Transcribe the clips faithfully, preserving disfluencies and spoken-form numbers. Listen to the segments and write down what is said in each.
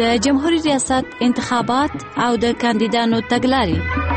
د جمهوریت ریاست انتخابات او د کاندیدانو تګلارې.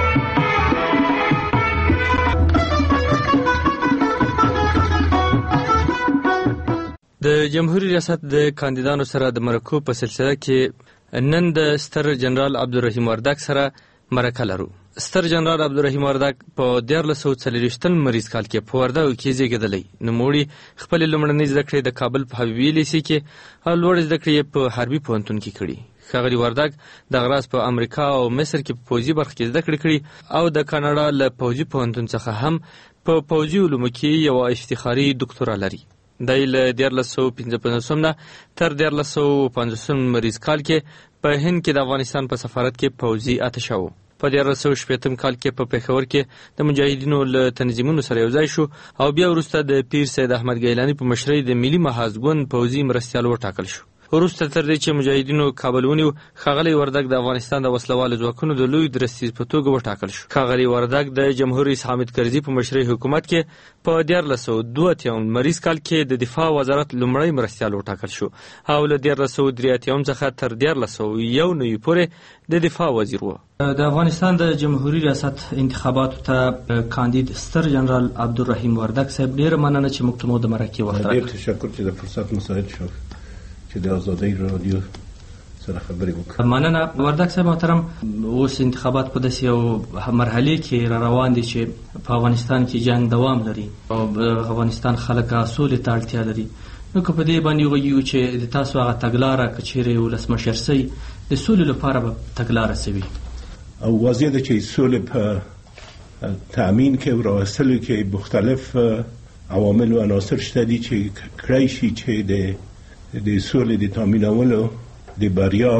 د جمهوریت ریاست د کاندیدانو سره د مرکو په سلسله کې نن د ستر جنرال عبدالرحیم وردګ سره مرکه لرو. ستر جنرال عبدالرحیم وردګ په دیارلس سوه څلوېښتم مریض کال کې په وردګو کې زیږېدلی. نوموړي خپلې لومړنۍ زده کړې د کابل په حبیبي لیسې کې او لوړې زده کړې په حربي پوهنتون کې کړي. ښاغلي وردګ دغه راز په امریکا او مصر کې په پوځي برخه کې زده کړې کړي او د کاناډا له پوځي پوهنتون څخه هم په پوځي علومو کې یوه افتخاري دکتورا لري. دی له دیارلس سوه پنځه پنځوسم نه تر دیارلس سوه پنځوسم مریض کال کې په هند کې د افغانستان په سفارت کې پوځي اتشه و. په دیارلس سوه شپېتم کال کې په پېښور کې د مجاهدینو له تنظیمونو سره یوځای شو او بیا وروسته د پیر سید احمد ګیلاني په مشرۍ د ملي محاذ ګوند پوځي مرستیال وټاکل شو. وروسته تر دې چې مجاهدینو کابل ونیو، ښاغلی وردګ د افغانستان د وسلوالو ځواکونو د لوی درستیز په توګه وټاکل شو. ښاغلی وردګ د جمهور رئیس حامد کرزي په مشرۍ حکومت کې په دیارلس سوه دوه اتیایم مریض کال کې د دفاع وزارت لومړی مرستیال وټاکل شو او له دیارلس سوه درې اتیایم څخه تر دیارلس سوه یو نوي پورې د دفاع وزیر و. د افغانستان د جمهوریت ریاست انتخاباتو ته کاندید ستر جنرال عبدالرحیم وردګ صاحب ډېره مننه چې موږ ته مو د مرکې وخت راکړ. ډېر تشکر چې د فرصت مساعد شو چې د آزادۍ رادیو سره خبرې وکړم. مننه. وردګ صاحب محترم، اوس انتخابات په داسې یو مرحلې کې را روان دي چې په افغانستان کې جنگ دوام لري او افغانستان خلک سولې ته اړتیا لري. نو که په دې باندې وغږیږو چې د تاسو هغه تګلاره که چیرې ولسمشر سئ د سولې لپاره به تګلاره څه وي؟ او واضح ده چې سولې په تأمین کې او راوستلو کې مختلف عوامل و عناصر شته دي چې کړی شي چې د د سولې د تامینولو د بریا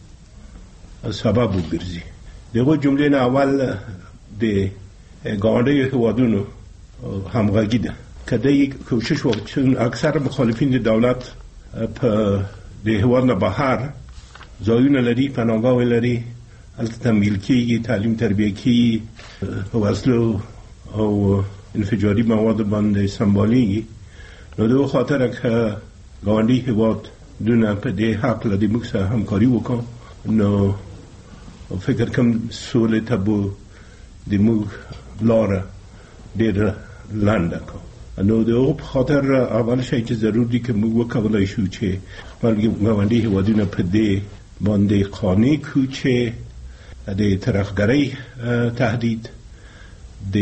سبب وګرځي. دغه جملې نه اول د ګاونډیو هیوادونو همغږي ده. که دی کوشش وکړي چې اکثر مخالفین د دولت په د هیواد نه بهر ځایونه لري، پناهگاه لري، هلته تمویل کېږي، تعلیم تربیه کېږي، وسلو او انفجاري مواد باندې سمبالیږي. نو دغه خاطر که ګاونډي هیواد دونه په دې حق له موږ سره همکاري وکړو، نو فکر کوم سولې ته به د موږ لاره ډېره لنډه کړو. نو د هغو په خاطر اول شی چې ضرور دي که موږ وکولی شو چې خپل ګاونډي هیوادونه په دې باندې قانع کړو چې د ترهګرۍ تهدید، د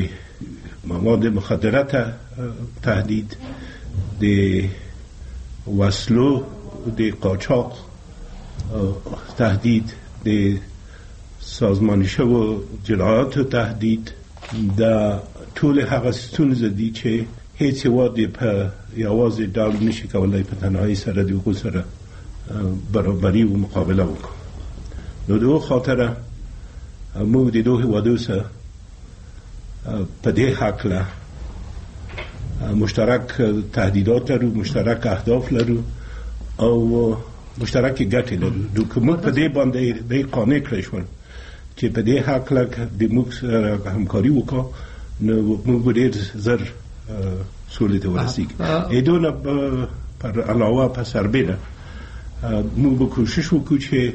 مواد مخدره تهدید، د وسلو د قاچاق تهدید، د سازمانی شوو جنایاتو تهدید، د ټول هغه ستونزې دي چې هیڅ هیواد په یوازې ډول نشي کولی په تنهایي سره د هغو سره برابري و مقابله وکړو. نو د هغو خاطره موږ د دوه هیوادو سره په دې هکله مشترک تهدیدات لرو، مشترک اهداف لرو او مشترک ګټې لرو. نو که موږ په دې باندې د قانع کړی شول چې په دې هکله د موږ سره همکاري وکړو، نو موږ ډېر زر سولې ته ورسېږو. د دې نه پر علاوه په سربېره موږ به کوشش وکړو چې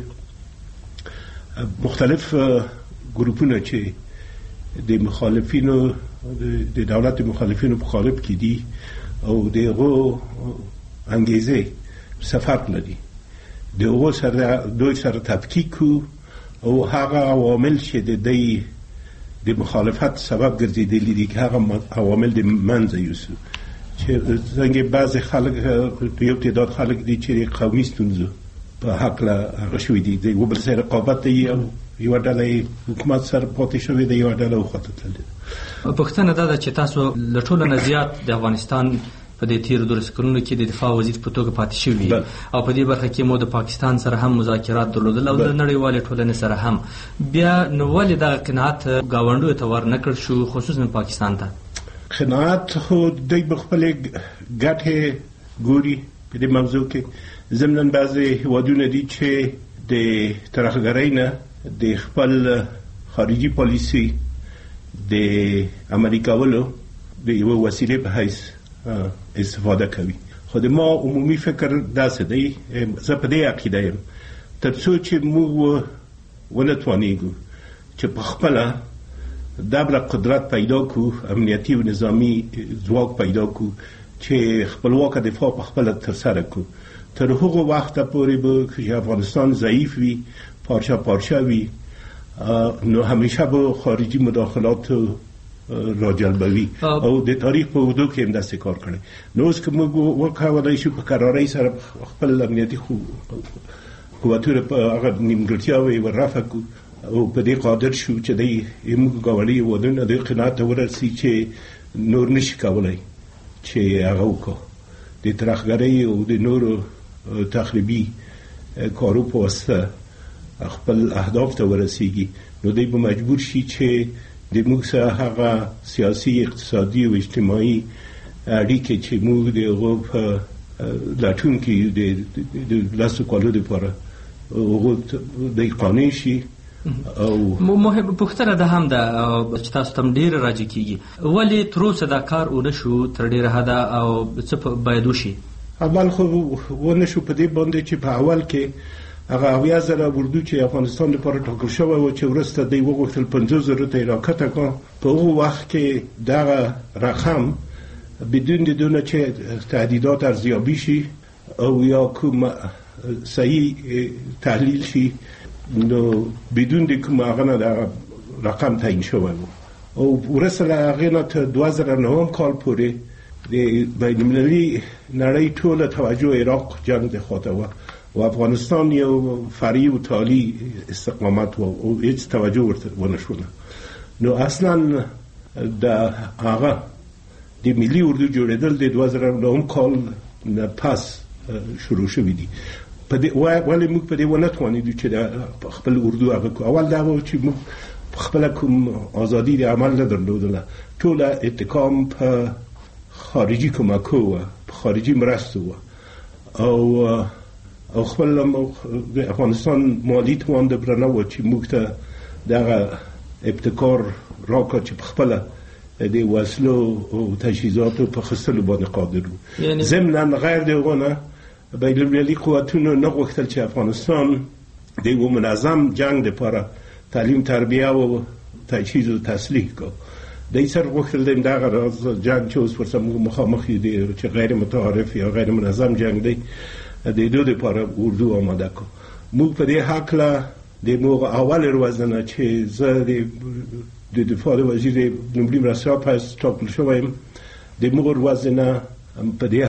مختلف ګروپونه چې د مخالفینو د دولت مخالفینو په قالب کې دي او دغه انګیزه سفر لري، دغه سره دوی سره تفکیک کو او هغه عوامل چې د دې د مخالفت سبب ګرځېدلي دي که هغه عوامل د منځه یوسو. چې څنګه بعضې خلک یو تعداد خلک دي چې قومي ستونزو په هکله هغه شوي دي، د یو بل سره رقابت دی او یوه ډله حکومت سره پاتې شوې ده، یوه ډله وخوته تللې ده. پوښتنه دا ده چې تاسو له ټولو نه زیات د افغانستان په دې تېرو دولس کلونو کې د دفاع وزیر په توګه پاتې شوي او په دې برخه کې مو د پاکستان سره هم مذاکرات درلودل او د نړیوالې ټولنې سره هم. بیا نو ولې دغه قناعت ګاونډیو ته ور نه کړ شو، خصوصا پاکستان ته؟ قناعت خو دوی به خپلې ګټې ګوري په دې موضوع کې. ضمناً بعضې هیوادونه دي چې د ترهګرۍ نه د خپل خارجي پالیسي د عملي کولو د یوه وسیلې په حیث استفاده کوي. خو د ما عمومي فکر داسې دی، زه په دې عقیده یم تر څو چې موږ ونه توانېږو چې په خپله دبله قدرت پیدا کو، امنیتي و نظامی ځواک پیدا کو چې خپلواک دفاع په خپله ترسره کو، تر هغه وخته پورې به چې افغانستان ضعیف وي، پارچه پارچه وي، نو همیشه به خارجي مداخلات راجلبوي او د تاریخ په اوږدو کې هم داسې کار کړی. نو اوس که موږ وکولی شو په قرارۍ سره خپل امنیتي قوتونه په هغه نیمګړتیاوې وررفع کړو او په دې قادر شو چې دی موږ ګاونډي هېوادونه دې قناعت ته ورسي چې نور نشي کولی چې هغه وکړو د ترهګرۍ او د نورو تخریبي کارو په واسطه خپل اهداف ته ورسیږي، نو دی به مجبور شي چې د موږ سره هغه سیاسي، اقتصادي او اجتماعي اړیکې چې موږ د هغو په لټون کې د لسو کالو دپاره هغو دی قانع شي. او مهم پوښتنه ده هم ده چې تاسو ته هم ډېره راجع کېږي، ولې تر اوسه دا کار ونه شو تر ډېره حده او څه باید وشي؟ اول خو ونه شو په دې باندې چې په اول کې هغه اویا زره اردو چې افغانستان لپاره ټاکل شوی و چې وروسته دی وغوښتل پنځوس زرو ته یې راکښته کړه. په هغه وخت کې دغه رقم بدون د دونه چې تهدیدات ارزیابي شي او یا کوم صحیح تحلیل شي، نو بدون د کوم هغه نه دغه رقم تعیین شوی و او وروسته له هغې نه تر دوه زره نهم کال پورې د بین‌المللي نړۍ ټوله توجه عراق جنګ د خواته وه و افغانستان یو فرعي و تالي استقامت و او هیڅ توجه ورته ونه شوله. نو اصلا د هغه د ملي اردو جوړېدل د دوه زره نهم کال نه پس شروع شوي دي. ولې موږ په دې ونه توانېدو چې د خپل اردو هغه کو؟ اول دا و چې موږ خپله کوم ازادي د عمل نه درلودله، ټوله اتکام په خارجي کمکو وه، په خارجي مرستو وه او او خپل د افغانستان مالي توان د بره نه و چې موږ ته دغه ابتکار راکړه چې په خپله د وسلو او تجهیزاتو په اخیستلو باندې قادر وو. ضمناً غیر د هغو نه بین‌المللي قوتونو نه غوښتل چې افغانستان د یو منظم جنګ دپاره تعلیم، تربیه او تجهیز او تسلیح کړو. دی سره غوښتل دی دغه راز جنګ چې اوس ورسره موږ مخامخ یو چې غیر متعارف یا غیر منظم جنګ دی د دو دپاره اردو آماده کړو. موږ په دې هکله د موقع اول ورځ نه چې زه د دفاع وزیر لومړي مرستیال په حیث ټاکل شوی یم، د موقع ورځ نه په دې